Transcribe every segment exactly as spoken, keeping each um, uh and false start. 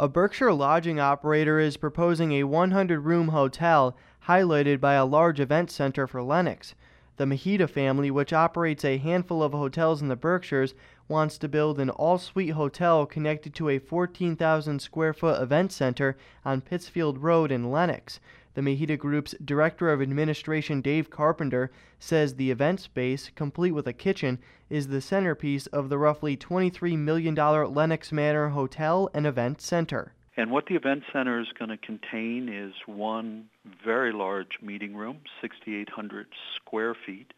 A Berkshire lodging operator is proposing a one hundred room hotel highlighted by a large event center for Lennox. The Mahita family, which operates a handful of hotels in the Berkshires, wants to build an all-suite hotel connected to a fourteen thousand square foot event center on Pittsfield Road in Lennox. The Mahita Group's Director of Administration, Dave Carpenter, says the event space, complete with a kitchen, is the centerpiece of the roughly twenty-three million dollars Lennox Manor Hotel and Event Center. And what the event center is going to contain is one very large meeting room, six thousand eight hundred square feet,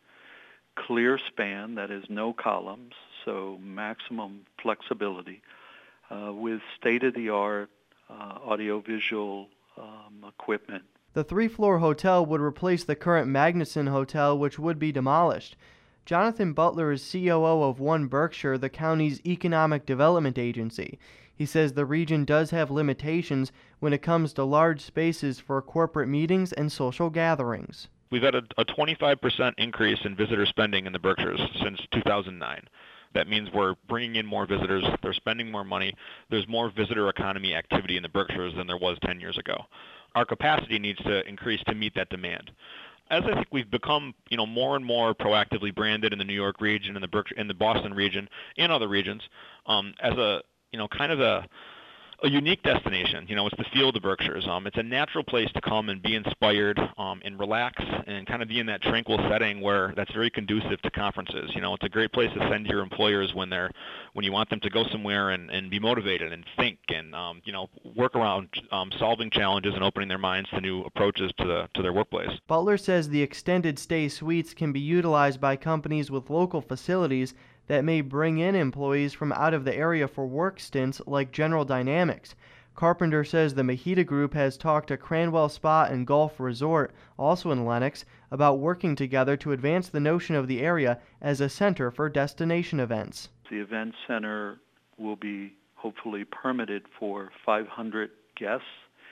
clear span, that is no columns, so maximum flexibility, uh, with state-of-the-art uh, audiovisual um, equipment. The three-floor hotel would replace the current Magnuson Hotel, which would be demolished. Jonathan Butler is C O O of One Berkshire, the county's economic development agency. He says the region does have limitations when it comes to large spaces for corporate meetings and social gatherings. We've had a, a twenty-five percent increase in visitor spending in the Berkshires since two thousand nine. That means we're bringing in more visitors, they're spending more money, there's more visitor economy activity in the Berkshires than there was ten years ago. Our capacity needs to increase to meet that demand. As I think we've become, you know, more and more proactively branded in the New York region, in the Berkshire, in the Boston region, and other regions, um, as a, you know, kind of a a unique destination. You know, it's the feel of the Berkshires. Um, it's a natural place to come and be inspired um, and relax and kind of be in that tranquil setting where that's very conducive to conferences. You know, it's a great place to send your employers when they're when you want them to go somewhere and, and be motivated and think and um, you know, work around um, solving challenges and opening their minds to new approaches to the to their workplace. Butler says the extended stay suites can be utilized by companies with local facilities that may bring in employees from out of the area for work stints like General Dynamics. Carpenter says the Mahita Group has talked to Cranwell Spa and Golf Resort, also in Lennox, about working together to advance the notion of the area as a center for destination events. The event center will be hopefully permitted for five hundred guests,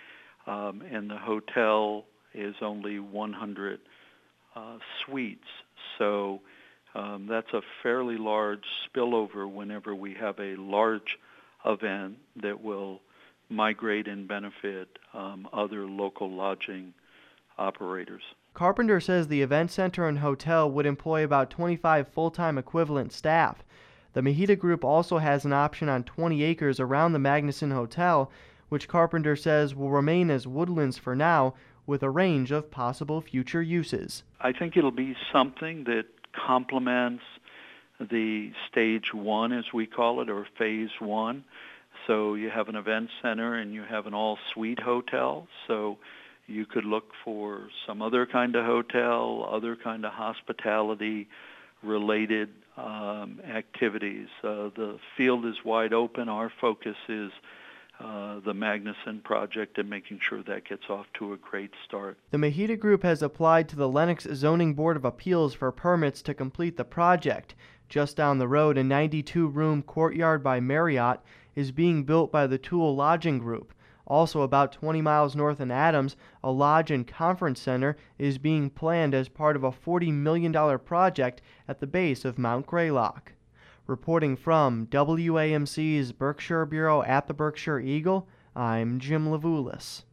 um, and the hotel is only one hundred uh, suites. So Um, that's a fairly large spillover whenever we have a large event that will migrate and benefit um, other local lodging operators. Carpenter says the event center and hotel would employ about twenty-five full-time equivalent staff. The Mahita Group also has an option on twenty acres around the Magnuson Hotel, which Carpenter says will remain as woodlands for now, with a range of possible future uses. I think it'll be something that complements the stage one, as we call it, or phase one. So you have an event center and you have an all-suite hotel. So you could look for some other kind of hotel, other kind of hospitality-related um, activities. Uh, the field is wide open. Our focus is Uh, the Magnuson project and making sure that gets off to a great start. The Mahita Group has applied to the Lennox Zoning Board of Appeals for permits to complete the project. Just down the road, a ninety-two room Courtyard by Marriott is being built by the Toole Lodging Group. Also about twenty miles north in Adams, a lodge and conference center is being planned as part of a forty million dollars project at the base of Mount Greylock. Reporting from W A M C's Berkshire Bureau at the Berkshire Eagle, I'm Jim Levulis.